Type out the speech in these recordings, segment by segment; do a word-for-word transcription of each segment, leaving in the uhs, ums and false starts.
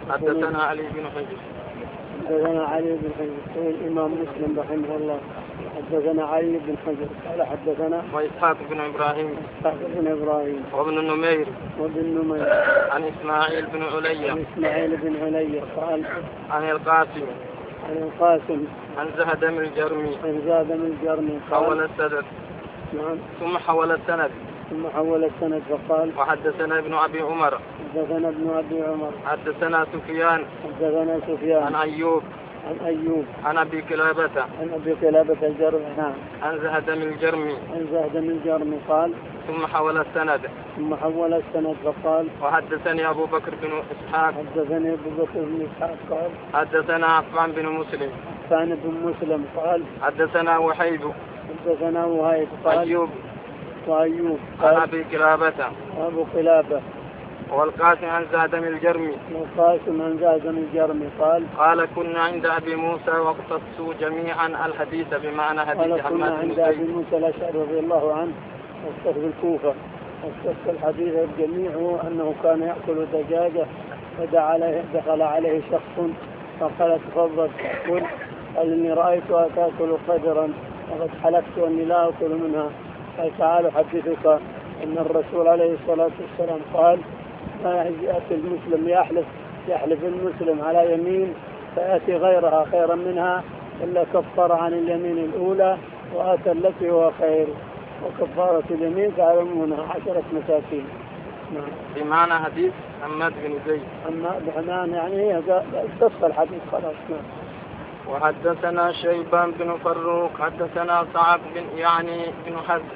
حدثنا علي بن حجر حدثنا علي بن حجر. يقول الإمام مسلم رحمه الله حدثنا علي بن حجر قال حدثنا وإسحاق بن إبراهيم إسحاق بن إبراهيم وابن النمير وابن النمير عن إسماعيل بن علي عن إسماعيل بن علي قال عن القاسم عن القاسم عن زهدم الجرمي عن زهدم الجرمي حول السند نعم ثم حول السند ثم حول السند فقال وحدثنا ابن أبي عمر حدثنا ابن أبي عمر حدثنا سفيان حدثنا سفيان عن أيوب عن أيوب عن أبي كلابة عن أبي كلابة الجرمي نعم عن زهدم الجرمي عن زهدم الجرمي قال ثم حول السند ثم حول السند فقال وحدثني أبو بكر بن إسحاق حدثني أبو بكر بن إسحاق قال حدثنا عفان بن مسلم عفان بن مسلم قال حدثنا وحيد حدثنا وهيب قال أيوب وأيوب عن أبي كلابة أبو قلابة والقاسم عن زهدم الجرمي والقاسم عن زهدم الجرمي قال قال كنا عند أبي موسى واقتصوا جميعا الحديث بمعنى حديث قال كنا حماد بن عند أبي موسى الأشعري رضي الله عنه واقتص بالكوفة واقتص الحديث الجميع أنه كان يأكل دجاجة فدعا عليه دخل عليه شخص فقال تفضل تأكل قال إني رأيتها تأكل قدرا وقد حلفت أني لا أكل منها قال تعال حدثك أن الرسول عليه الصلاة والسلام قال ما يأتي المسلم يحلف يحلف المسلم على يمين فيأتي غيرها خيرا منها إلا كفر عن اليمين الأولى وآتى التي هو خير وكفارة اليمين تعلمونها عشرة مساكين. نعم. بمعنى حديث حماد بن زيد. أما بمعنى يعني هي قص الحديث خلاص. نعم. وحدثنا شيبان بن فروق حدثنا صعب بن يعني بن حزم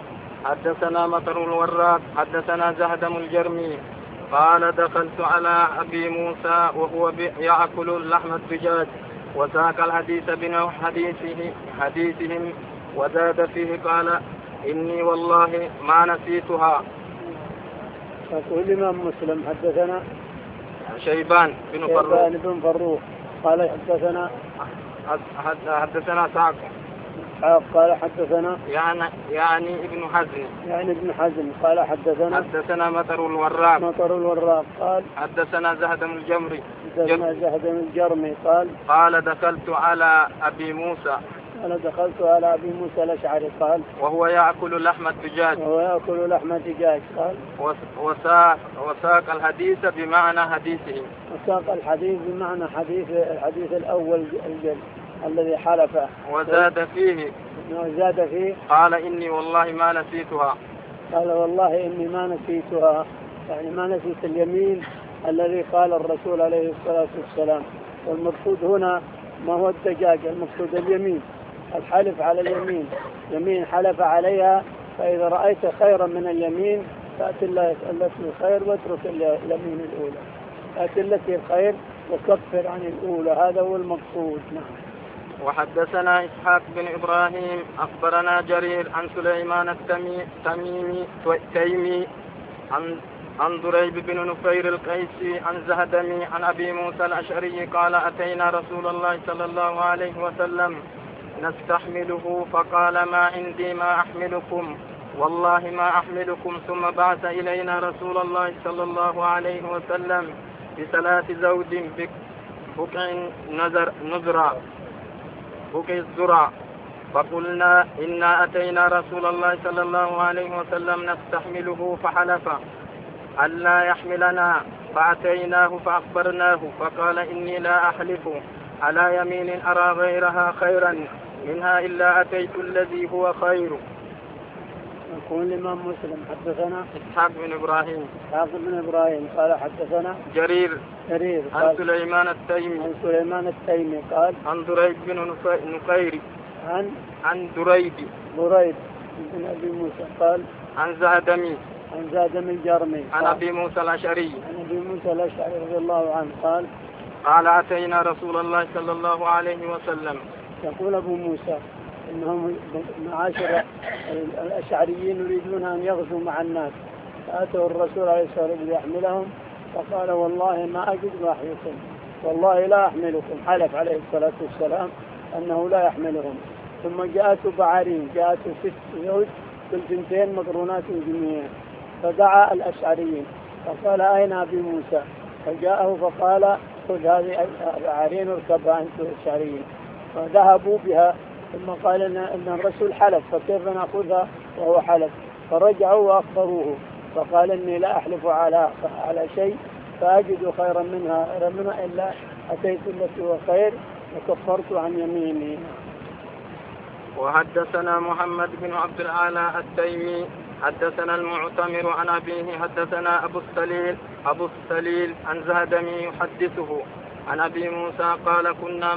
حدثنا مطر الوراق حدثنا زهدم الجرمي قال دخلت على أبي موسى وهو يأكل لحم الدجاج وساق الحديث بنحو حديثه حديثهم وزاد فيه قال إني والله ما نسيتها. يقول الإمام مسلم حدثنا شيبان بن فروق شيبان بن فروق قال حدثنا حدثنا ساق قال حدثنا يعني يعني ابن حزم يعني ابن حزم قال حدثنا حدثنا مطر الوراق مطر الوراق قال حدثنا زهدم الجمري حدثنا زهدم الجرمي قال قال دخلت على أبي موسى قال دخلت على أبي موسى الأشعري قال وهو يأكل لحم الدجاج وهو يأكل لحم الدجاج قال وساق وساق الحديث بمعنى حديثه وساق الحديث بمعنى حديث الحديث الأول الجل الذي حلف وزاد فيه وزاد فيه قال إني والله ما نسيتها قال والله إني ما نسيتها يعني ما نسيت اليمين الذي قال الرسول عليه الصلاة والسلام. والمقصود هنا ما هو الدجاج المقصود اليمين الحلف على اليمين يمين حلف عليها فإذا رأيت خيرا من اليمين فأتي التي الخير واترك اليمين الأولى فأتي التي الخير وكفر عن الأولى هذا هو المقصود. نعم. وحدثنا إسحاق بن إبراهيم أخبرنا جرير عن سليمان التميمي تيمي عن عن دريب بن نفير القيسي عن زهدمي عن أبي موسى الأشعري قال أتينا رسول الله صلى الله عليه وسلم نستحمله فقال ما عندي ما أحملكم والله ما أحملكم ثم بعث إلينا رسول الله صلى الله عليه وسلم بثلاث زوج بقع نذر نذرا بقع الزرع فقلنا إنا أتينا رسول الله صلى الله عليه وسلم نستحمله فحلف ألا يحملنا فأتيناه فأخبرناه فقال إني لا أحلف على يمين أرى غيرها خيرا منها إلا أتيت الذي هو خير. يقول الإمام مسلم حدثنا إسحاق بن إبراهيم إسحاق بن إبراهيم قال حدثنا جرير جرير عن سليمان التيمي عن سليمان التيمي قال عن دريد بن نقير عن عن دريد دريد بن أبي موسى قال عن زهدمي عن زهدم الجرمي عن أبي موسى الأشعري عن أبي موسى الأشعري رضي الله عنه قال قال أتينا رسول الله صلى الله عليه وسلم. يقول أبو موسى إنهم معاشر الأشعريين يريدون أن يغزوا مع الناس فأتوا الرسول عليه الصلاة والسلام ليحملهم فقال والله ما أجد ما أحملكم والله لا أحملكم حلف عليه الصلاة والسلام أنه لا يحملهم. ثم جاءته بعارين جاءته ست زوج كل ثنتين مقرونات جميعا فدعا الأشعريين فقال أين أبي موسى فجاءه فقال خذ هذه بعارين اركبها أنت والشعريين، فذهبوا بها. ثم قال إن, إن الرسول حلف فكيف نأخذها وهو حلف؟ فرجعوا وأخبروه فقال إني لا أحلف على على شيء فأجد خيرا منها منها إلا أتيت التي هو خير وكفرت عن يميني. وحدثنا محمد بن عبد الأعلى التيمي حدثنا المعتمر عن أبيه حدثنا أبو السليل أبو السليل عن زهدمي يحدثه عن أبي موسى قال كنا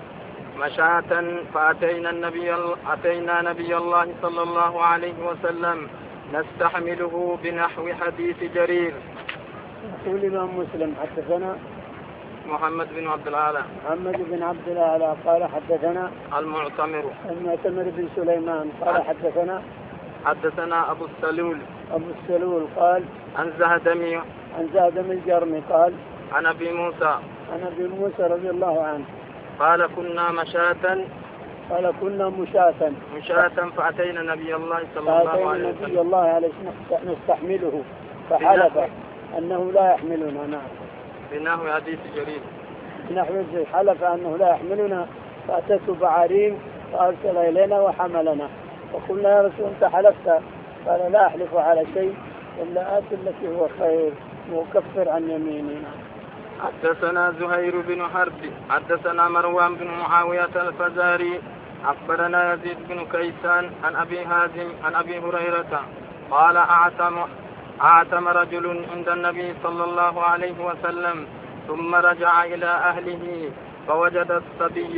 مشاة فأتينا النبي أتينا نبي الله صلى الله عليه وسلم نستحمله بنحو حديث جرير. يقول الإمام مسلم حدثنا محمد بن عبد الأعلى محمد بن عبد الأعلى قال حدثنا المعتمر المعتمر بن سليمان قال حدثنا حدثنا أبو السلول أبو السلول قال عن زهدمي عن زهدمي الجرمي قال عن أبي موسى عن أبي موسى رضي الله عنه قال كنا مشاة قال كنا مشاة مشاة فأتينا نبي الله صلى الله عليه وسلم نبي الله عليه نستحمله فحلف أنه لا يحملنا. نعم بنحو حديث جرير بنحو حلف أنه لا يحملنا فأتته بعارين فأرسل إلينا وحملنا وقلنا يا رسول أنت حلفت قال لا أحلف على شيء إلا آتي التي هو خير وكفر عن يميننا. حدثنا زهير بن حرب حدثنا مروان بن معاوية الفزاري أخبرنا يزيد بن كيسان عن أبي هازم عن أبي هريرة قال أعتم أعتم رجل عند النبي صلى الله عليه وسلم ثم رجع إلى أهله فوجد الصبي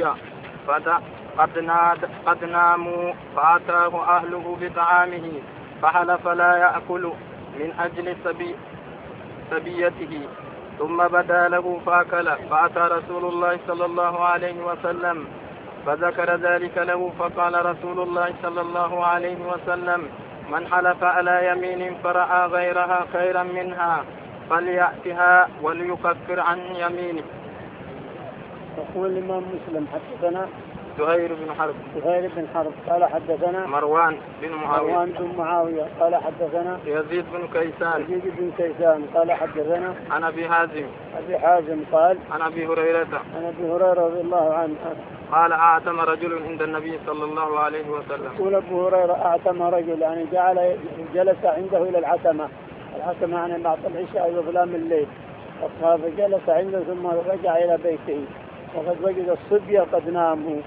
قد, ناد قد ناموا فأتاه أهله بطعامه فحلف لا يأكل من أجل سبي سبيته ثم بدا له فأكل فأتى رسول الله صلى الله عليه وسلم فذكر ذلك له فقال رسول الله صلى الله عليه وسلم من حلف على يمين فرأى غيرها خيرا منها فليأتها وليكفر عن يمينه. يقول الإمام مسلم حدثنا زهير بن حرب زهير بن حرب قال حدثنا مروان بن معاوية مروان بن معاوية قال حدثنا يزيد بن كيسان يزيد بن كيسان قال حدثنا عن أبي حازم أبي حازم قال عن أبي هريرة عن أبي هريرة رضي الله عنه قال أعتم رجل عند النبي صلى الله عليه وسلم. يقول أبو هريرة أعتم رجل يعني جعل جلس عنده إلى العتمة العتمة يعني بعد العشاء وظلام الليل فجلس عنده ثم رجع إلى بيته وقد وجد الصبية قد ناموا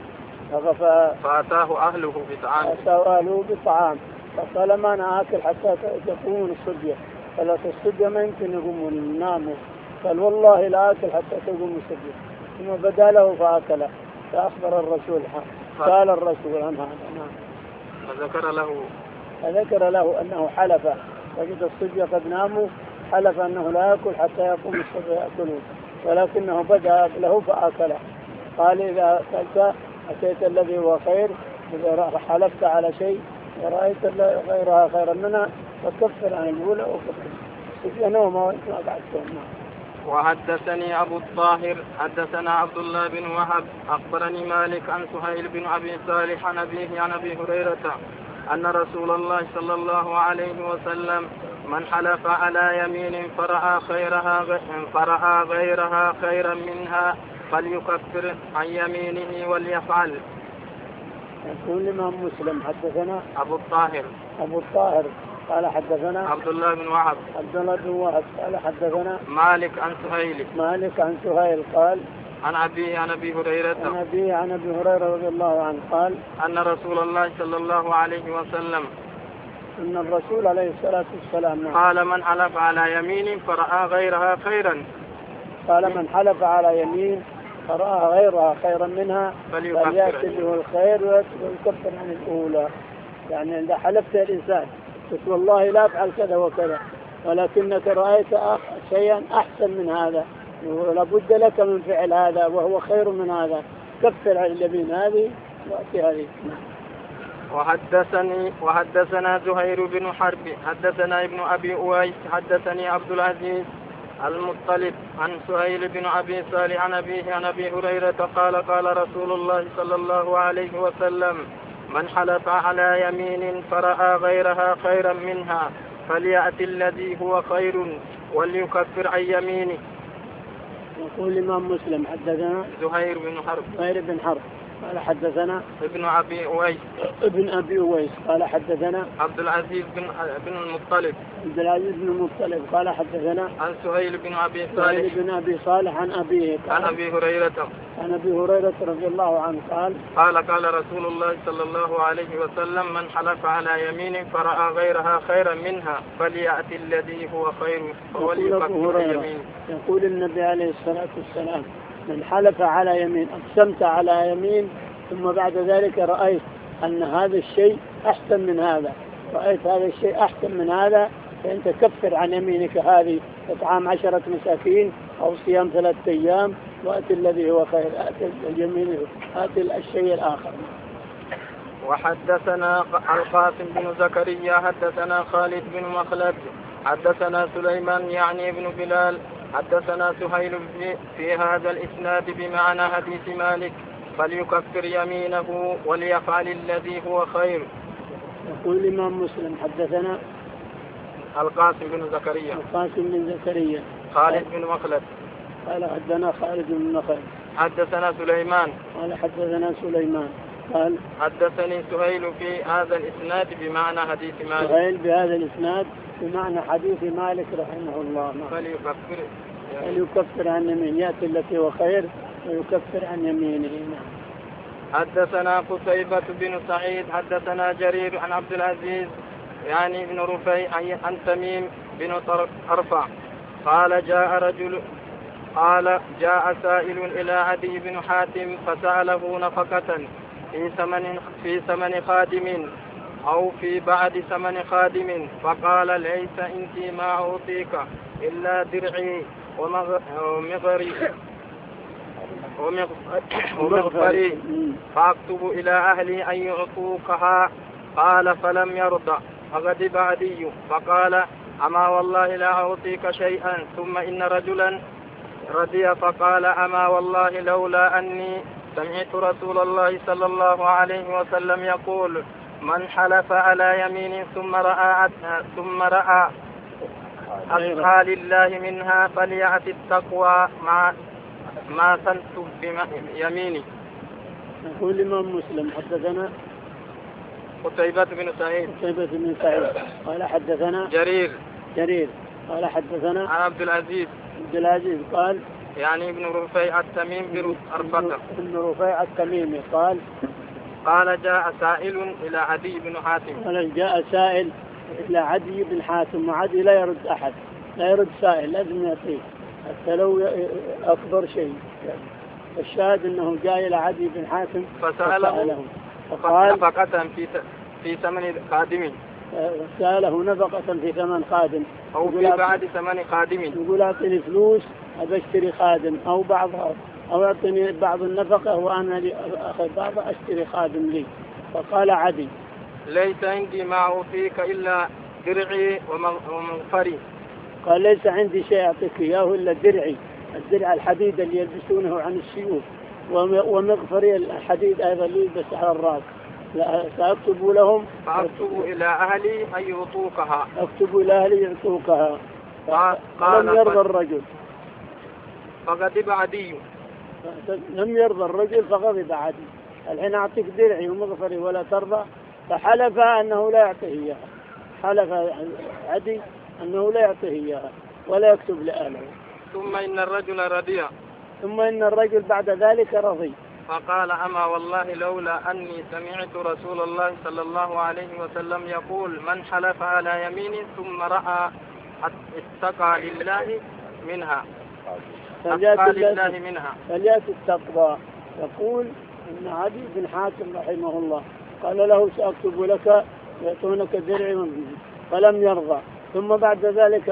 فأتاه أهله بطعام فأتاه أهله بطعام فقال ما أنا آكل حتى تقومون الصبية قالت الصبية ما يمكن يقومون يناموا قال والله لا آكل حتى تقوم الصبية ثم بدا له فأكل فأخبر الرسول قال الرسول عن هذا. فذكر له فذكر له أنه حلف وجد الصبية قد ناموا حلف أنه لا يأكل حتى يقوم الصبية يأكلون ولكنه بدا له فأكل. قال إذا أكلت أتيت الذي هو خير إذا حلفت على شيء ورأيت غيرها خيرا منها فكفر عن الأولى وكفر الصبية نومه وإنت ما بعدتهم. وحدثني أبو الطاهر حدثنا عبد الله بن وهب أخبرني مالك عن سهيل بن أبي صالح عن أبيه عن أبي هريرة أن رسول الله صلى الله عليه وسلم من حلف على يمين فرأى خيرها فرأى غيرها خيرا منها فليكفر عن يمينه وليفعل. يقول الإمام مسلم حدثنا أبو الطاهر أبو الطاهر قال حدثنا عبد الله بن وهب عبد الله بن وهب قال حدثنا مالك عن سهيل مالك عن سهيل قال عن أبي عن أبي هريرة عن أبي عن أبي هريرة رضي الله عنه قال أن رسول الله صلى الله عليه وسلم أن الرسول عليه الصلاة والسلام قال من حلف على يمين فرأى غيرها خيرا قال من حلف على يمين فرأى غيرها خيرا منها فليأتي به الخير ويكفر عن الأولى. يعني إذا حلفت الإنسان قلت والله لا أفعل كذا وكذا ولكنك رأيت شيئا أحسن من هذا ولابد لك من فعل هذا وهو خير من هذا كفر عن اليمين هذه وأتي هذه. وحدثني وحدثنا زهير بن حرب حدثنا ابن أبي أويس حدثني عبد العزيز المطلب عن سهيل بن أبي صالح عن أبيه عن أبي هريرة قال قال رسول الله صلى الله عليه وسلم من حلف على يمين فرأى غيرها خيرا منها فليأتي الذي هو خير وليكفر عن يمينه. يقول الإمام مسلم حدثنا زهير بن حرب زهير بن حرب قال حدثنا ابن أبي أويس ابن أبي أويس قال حدثنا عبد العزيز بن بن المطلب عبد العزيز بن المطلب قال حدثنا عن سهيل بن أبي سهيل صالح بن أبي صالح عن أبيه عن أبي هريرة عن أبي هريرة رضي الله عنه قال قال قال رسول الله صلى الله عليه وسلم من حلف على يمين فرأى غيرها خيرا منها فليأتي الذي هو خير وليكفر يمينه. يقول النبي عليه الصلاة والسلام من حلف على يمين أقسمت على يمين ثم بعد ذلك رأيت أن هذا الشيء أحسن من هذا رأيت هذا الشيء أحسن من هذا فأنت كفر عن يمينك هذه إطعام عشرة مساكين أو صيام ثلاثة أيام وأتي الذي هو خير أتي اليمين أتي الشيء الآخر. وحدثنا القاسم بن زكريا حدثنا خالد بن مخلد حدثنا سليمان يعني ابن بلال حدثنا سهيل في هذا الإسناد بمعنى حديث مالك فليكفر يمينه وليفعل الذي هو خير. يقول الإمام مسلم حدثنا القاسم بن زكريا القاسم بن زكريا خالد بن مخلد قال حدثنا خالد بن مخلد حدثنا سليمان قال حدثنا سليمان قال حدثني سهيل في هذا الإسناد بمعنى حديث مالك سهيل بهذا الإسناد بمعنى حديث مالك رحمه الله. فليكفر فليكفر عن يمين يأتي التي هو خير ويكفر عن يمينه. حدثنا قتيبة بن سعيد حدثنا جرير عن عبد العزيز يعني بن رفيع عن تميم بن أرفع قال جاء رجل قال جاء سائل إلى عدي بن حاتم فسأله نفقة في ثمن في ثمن خادم أو في بعد ثمن خادم فقال ليس عندي ما أعطيك إلا درعي ومغري ومغفري فأكتب إلى أهلي أن يعطوكها قال فلم يرضى فغضب عدي فقال أما والله لا أعطيك شيئا ثم إن رجلا رضي فقال أما والله لولا أني سمعت رسول الله صلى الله عليه وسلم يقول من حلف على يمين ثم رأى ثم رأى أتقى لله منها فليأتي التقوى مع ما سنت بيميني. يقول الإمام مسلم حدثنا قتيبة بن سعيد قتيبة بن سعيد قال حدثنا جرير جرير قال حدثنا عن عبد العزيز عبد العزيز قال يعني ابن رفيع التميم بن أرفقة ابن رفيع التميمي قال قال جاء سائل إلى عدي بن حاتم قال جاء سائل إلى عدي بن حاتم وعدي لا يرد أحد لا يرد سائل لازم يعطيه حتى لو أكبر شيء. الشاهد أنه جاء إلى عدي بن حاتم فسأله فقال نفقة في في ثمن خادم سأله نفقة في ثمن خادم أو في بعد ثمن خادم يقول أعطني فلوس أبى أشتري خادم أو بعضها أو أعطني بعض النفقة وأنا أخذ بعضها أشتري خادم لي. فقال عدي ليس عندي ما أعطيك إلا درعي ومغفري. قال ليس عندي شيء أعطيك إياه إلا درعي الدرع الحديد اللي يلبسونه عن السيوف ومغفري الحديد أيضا اللي يلبس على الرأس سأكتب لهم فأكتب إلى أهلي أن يعطوكها أكتب إلى أهلي يعطوكها. لم يرضى الرجل فغضب عدي لم يرضى الرجل فغضب عدي. الحين أعطيك درعي ومغفري ولا ترضى فحلف أنه لا يعطيه إياها. حلف عدي أنه لا يعطيه إياها ولا يكتب لأهله. ثم إن الرجل رضي ثم إن الرجل بعد ذلك رضي فقال أما والله لولا أني سمعت رسول الله صلى الله عليه وسلم يقول من حلف على يمين ثم رأى اتقى لله منها اتقى لله منها فليأتي التقوى. يقول إن عدي بن حاتم رحمه الله قال له سأكتب لك يأتونك درع فلم يرضى ثم بعد ذلك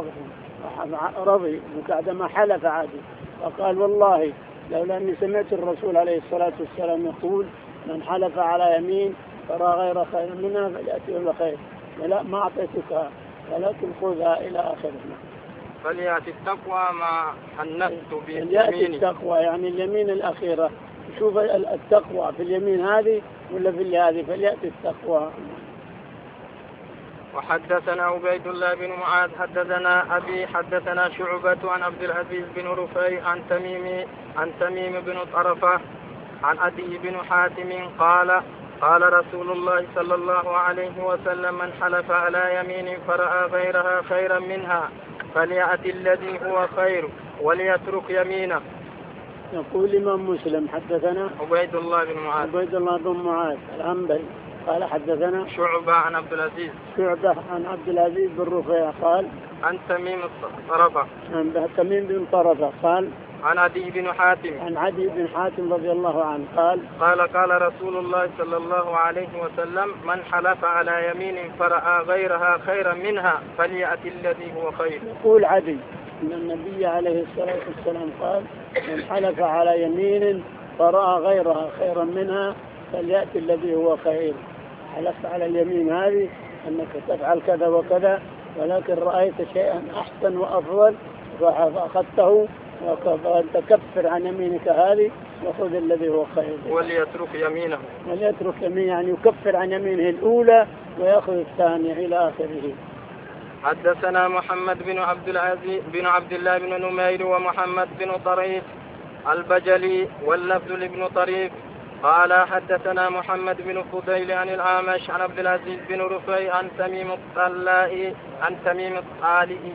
رضي بعدما حلف عدي فقال والله لولا أني سمعت الرسول عليه الصلاة والسلام يقول من حلف على يمين فرى غير خير منها فليأتي بخير لا ما أعطيتك ولكن خذها إلى آخره. فليأتي التقوى ما حنثت بيميني. فليأتي التقوى يعني اليمين الأخيرة. شوف التقوى في اليمين هذه ولا في اللي هذه فليأتي التقوى. وحدثنا عبيد الله بن معاذ حدثنا أبي حدثنا شعبة عن عبد العزيز بن رفيع عن تميم عن تميم بن طرفة عن عدي بن حاتم قال قال رسول الله صلى الله عليه وسلم من حلف على يمين فرأى غيرها خيرا منها فليأت الذي هو خير وليترك يمينه. يقول الإمام مسلم حدثنا عبيد الله بن معاذ عبيد الله بن معاذ العنبري قال حدثنا شعبة عن عبد العزيز شعبة عن عبد العزيز بن رفيع قال عن تميم طرفة عن تميم بن طرفة قال عن عدي بن حاتم عن عدي بن حاتم رضي الله عنه قال قال قال رسول الله صلى الله عليه وسلم من حلف على يمين فرأى غيرها خيرا منها فليأت الذي هو خير. يقول عدي أن النبي عليه الصلاة والسلام قال من حلف على يمين فرأى غيرها خيرا منها فليأتي الذي هو خير. حلفت على اليمين هذه أنك تفعل كذا وكذا ولكن رأيت شيئا أحسن وأفضل فأخذته وأنت كفر عن يمينك هذه وخذ الذي هو خير. وليترك يمينه وليترك يمينه يعني يكفر عن يمينه الأولى ويأخذ الثانية إلى آخره. حدثنا محمد بن عبد العزيز بن عبد الله بن نمير ومحمد بن طريف البجلي واللفظ لابن طريف قال حدثنا محمد بن فضيل عن الأعمش عن عبد العزيز بن رفيع عن تميم الطلائي عن تميم الطالئي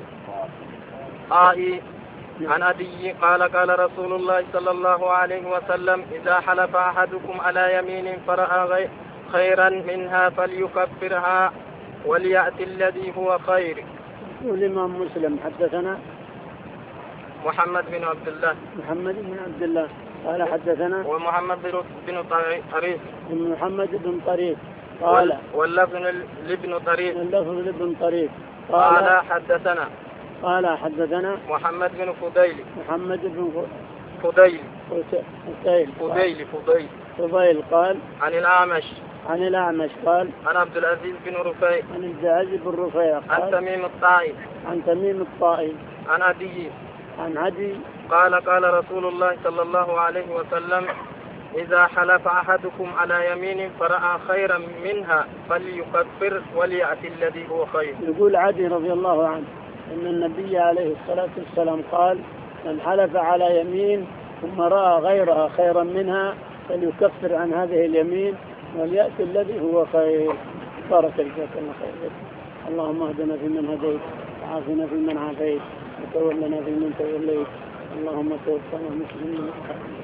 طائي عن عدي قال قال رسول الله صلى الله عليه وسلم إذا حلف أحدكم على يمين فرأى خيرا منها فليكفرها وليأتي الذي هو خير. والإمام مسلم حدثنا محمد بن عبد الله محمد بن عبد الله قال حدثنا ومحمد بن طريف محمد بن طريف قال واللفظ لابن طريف واللفظ لابن طريف قال, قال حدثنا قال حدثنا محمد بن فضيل محمد بن فضيل فضيل فضيل فضيل فضيل قال عن الأعمش عن الأعمش قال عن عبد العزيز بن رفيع عن عبد العزيز بن رفيع قال عن تميم الطائي عن تميم الطائي عن عدي عن عدي قال قال رسول الله صلى الله عليه وسلم إذا حلف أحدكم على يمين فرأى خيرا منها فليكفر وليأتي الذي هو خير. يقول عدي رضي الله عنه أن النبي عليه الصلاة والسلام قال من حلف على يمين ثم رأى غيرها خيرا منها فليكفر عن هذه اليمين وليأتي الذي هو خير. بارك الله خير. اللهم اهدنا فيمن هديت وعافنا فيمن عافيت وتولنا فيمن توليت اللهم توفنا مسلمين.